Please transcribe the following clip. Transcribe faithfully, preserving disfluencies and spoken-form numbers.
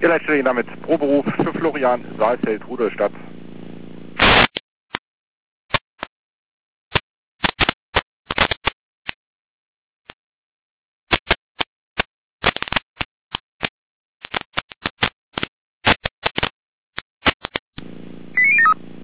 Ihr Leitstelle damit Proberuf für Florian Saalfeld, Rudolstadt.